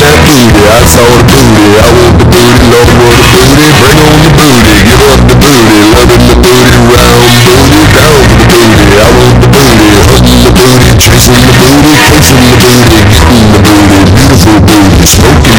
that booty. I saw the booty. I want the booty, Lord, want the booty. Bring on the booty, give up the booty. Loving the booty, round booty, down for the booty. I want the booty, hunting the booty, chasing the booty, chasing the booty, getting the booty, beautiful booty, smoking